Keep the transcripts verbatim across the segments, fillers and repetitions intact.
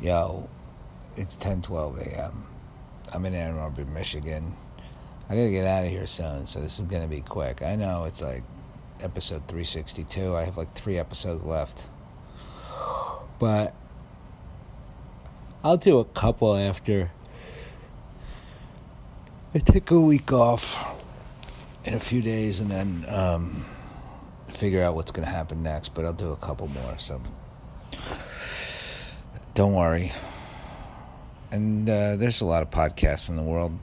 Yo, it's ten twelve a.m. I'm in Ann Arbor, Michigan. I gotta get out of here soon, so this is gonna be quick. I know it's like episode three sixty-two. I have like three episodes left. But I'll do a couple after I take a week off in a few days and then um, figure out what's gonna happen next. But I'll do a couple more, so don't worry. And uh, there's a lot of podcasts in the world.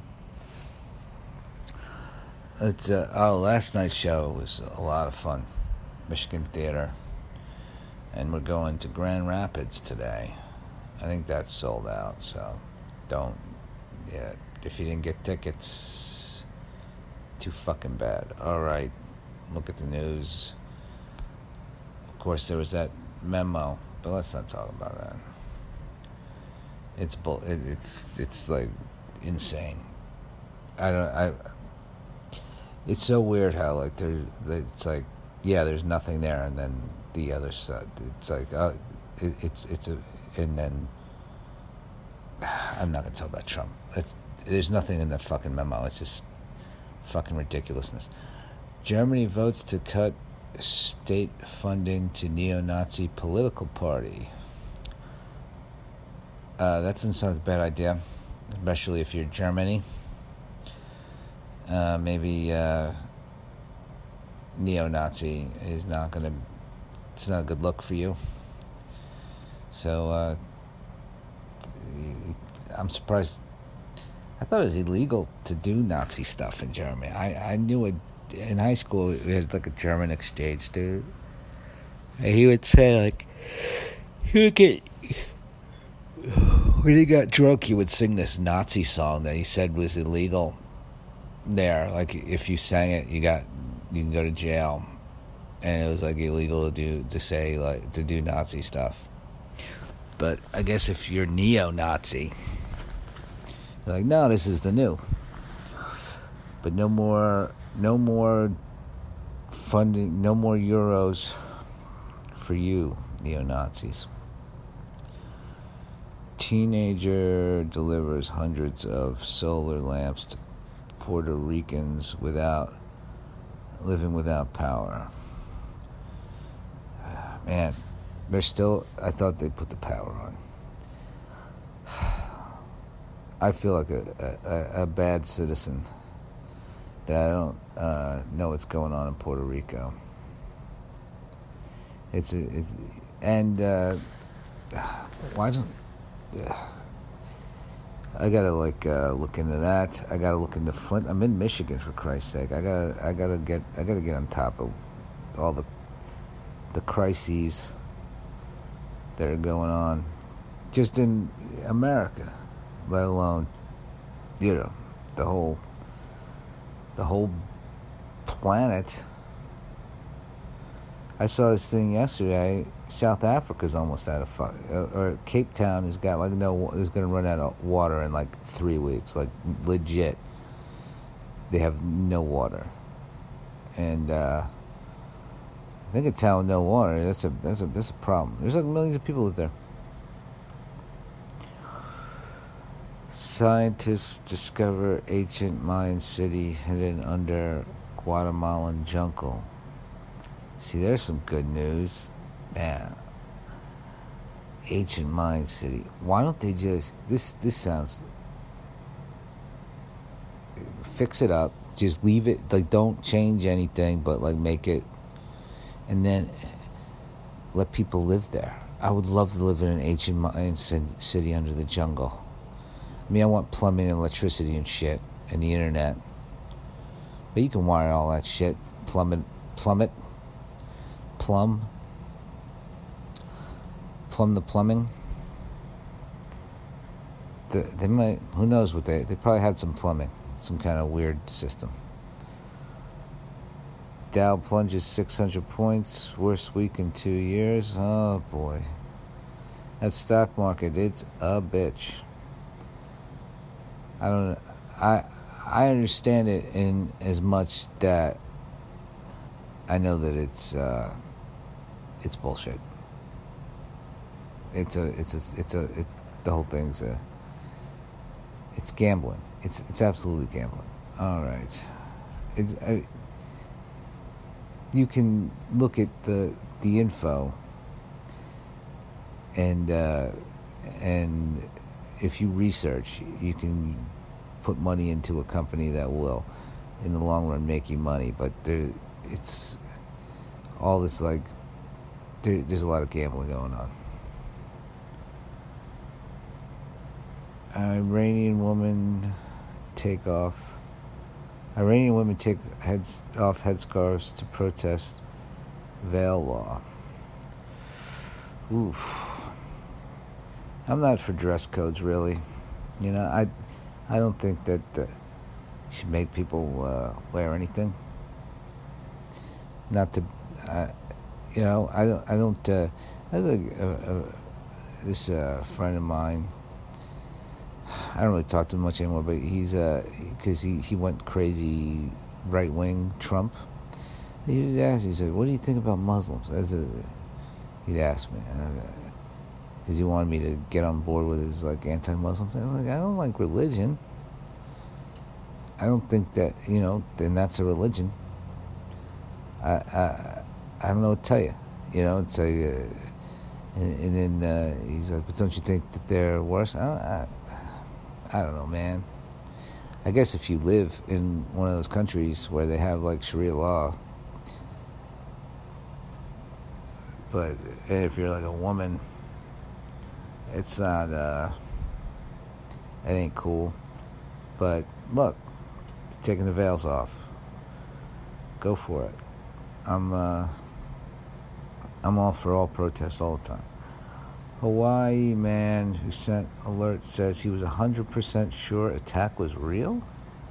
It's uh, oh, last night's show was a lot of fun. Michigan Theater. And we're going to Grand Rapids today. I think that's sold out, so don't, yeah, if you didn't get tickets, too fucking bad. All right, look at the news. Of course, there was that memo, but let's not talk about that. It's bull. It, it's it's like insane. I don't. I. It's so weird how like there. It's like yeah, there's nothing there, and then the other side. It's like uh, it, it's it's a and then. I'm not gonna talk about Trump. It's, there's nothing in the fucking memo. It's just fucking ridiculousness. Germany votes to cut state funding to neo-Nazi political party. Uh, that doesn't sound like a bad idea, especially if you're Germany. Uh, maybe uh, neo-Nazi is not going to, it's not a good look for you. So, uh, I'm surprised. I thought it was illegal to do Nazi stuff in Germany. I, I knew it in high school. It was like a German exchange dude. And he would say, like, he would get... When he got drunk, he would sing this Nazi song that he said was illegal there. Like, if you sang it, you got you can go to jail, and it was like illegal to do to say like to do Nazi stuff. But I guess if you're neo-Nazi, you're like, no, this is the new. But no more, no more funding, no more euros for you, neo-Nazis. Teenager delivers hundreds of solar lamps to Puerto Ricans without living without power. Man, they're still. I thought they put the power on. I feel like a a, a bad citizen that I don't uh, know what's going on in Puerto Rico. It's a it's and uh, why don't. I gotta like uh, look into that. I gotta look into Flint. I'm in Michigan, for Christ's sake. I gotta, I gotta get, I gotta get on top of all the, the crises that are going on, just in America, let alone, you know, the whole, the whole planet. I saw this thing yesterday. South Africa's almost out of fuck, or Cape Town has got like no, is going to run out of water in like three weeks, like legit. They have no water, and uh, I think a town with no water, that's a that's a that's a problem. There's like millions of people live there. Scientists discover ancient Mayan city hidden under Guatemalan jungle. See, there's some good news. Man, ancient Mayan city. Why don't they just this? This sounds. Fix it up. Just leave it. Like, don't change anything, but like make it, and then let people live there. I would love to live in an ancient Mayan city under the jungle. I mean, I want plumbing and electricity and shit, and the internet. But you can wire all that shit. Plumb it. Plumb it. Plumb. Plumb the plumbing. The, they might, who knows what they, they probably had some plumbing, some kind of weird system. Dow plunges six hundred points, worst week in two years. Oh boy. That stock market, it's a bitch. I don't, I, I understand it in as much that I know that it's, uh, it's bullshit. It's a, it's a, it's a, it, the whole thing's a, it's gambling. It's it's absolutely gambling. All right, it's I, you can look at the the info, and uh, and if you research, you can put money into a company that will, in the long run, make you money. But there, it's all this like there, there's a lot of gambling going on. Iranian woman take off. Iranian women take heads off headscarves to protest veil law. Oof. I'm not for dress codes, really. You know, I, I don't think that uh, you should make people uh, wear anything. Not to, uh, you know, I don't. I don't. Uh, I think uh, uh, this uh, friend of mine. I don't really talk to him much anymore, but he's uh, because he, he went crazy right wing Trump. He would ask me, he said, "What do you think about Muslims?" As a, he'd ask me because uh, he wanted me to get on board with his like anti-Muslim thing. I'm like, I don't like religion. I don't think that, you know, then that's a religion. I I I don't know what to tell you. You know, it's like, uh, and, and then uh, he's like, but don't you think that they're worse? I, I I don't know, man. I guess if you live in one of those countries where they have like Sharia law, but if you're like a woman, it's not, uh, it ain't cool. But look, taking the veils off, go for it. I'm, uh, I'm all for all protest all the time. Hawaii man who sent alert says he was one hundred percent sure attack was real?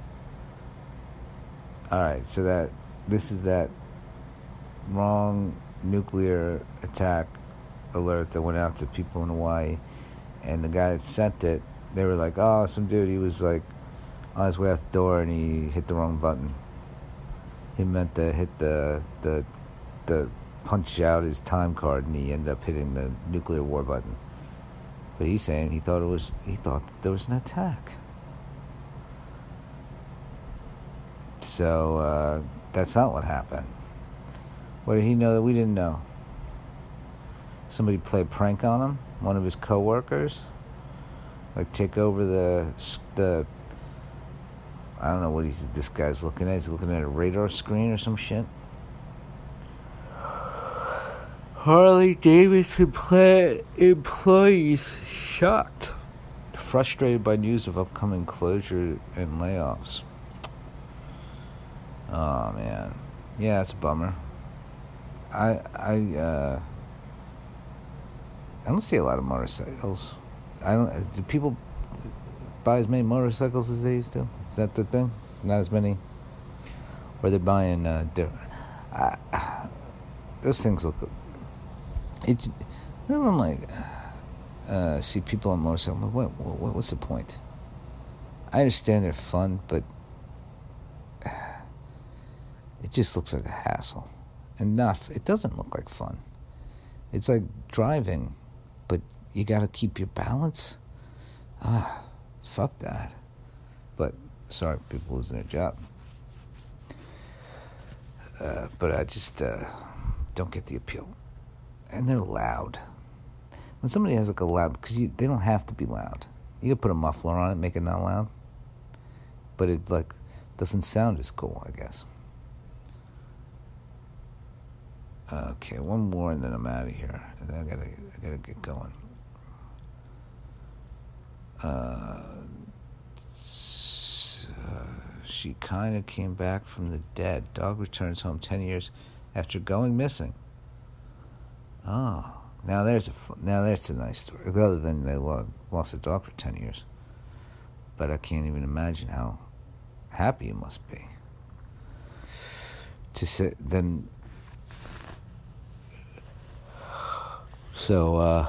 Alright, so that, this is that wrong nuclear attack alert that went out to people in Hawaii. And the guy that sent it, they were like, oh, some dude, he was like on his way out the door and he hit the wrong button. He meant to hit the, the, the, punch out his time card and he ended up hitting the nuclear war button. But he's saying he thought it was he thought that there was an attack. So uh, that's not what happened. What did he know that we didn't know? Somebody play a prank on him? One of his co-workers? Like take over the the I don't know what he's this guy's looking at. He's looking at a radar screen or some shit. Harley Davidson plant employees shocked, frustrated by news of upcoming closure and layoffs. Oh man, yeah, it's a bummer. I I uh, I don't see a lot of motorcycles. I don't. Do people buy as many motorcycles as they used to? Is that the thing? Not as many. Or they're buying. Uh, different. I, those things look. It, whenever I'm like, uh, see people on motorcycles, I'm like, what, what, what's the point? I understand they're fun, but it just looks like a hassle, and not. It doesn't look like fun. It's like driving, but you got to keep your balance. Ah, fuck that. But sorry, people losing their job. Uh, but I just uh, don't get the appeal. And they're loud. When somebody has like a loud, because they don't have to be loud. You could put a muffler on it, make it not loud. But it like doesn't sound as cool, I guess. Okay, one more and then I'm out of here. And I gotta, I gotta get going. Uh, she kind of came back from the dead. Dog returns home ten years after going missing. Oh, now there's a now there's a nice story. Other than they lost their dog for ten years, but I can't even imagine how happy you must be to sit then. So, uh,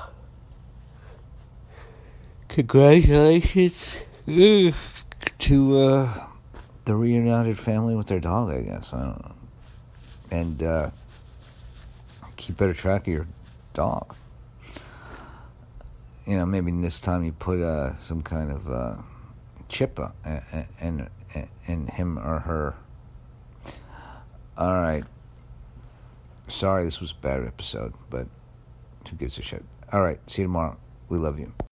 congratulations to uh, the reunited family with their dog. I guess I don't know, and. Uh, Keep better track of your dog. you know, maybe this time you put uh, some kind of uh, chip uh, in, in, in him or her. All right. Sorry this was a bad episode, but who gives a shit? All right. See you tomorrow. We love you.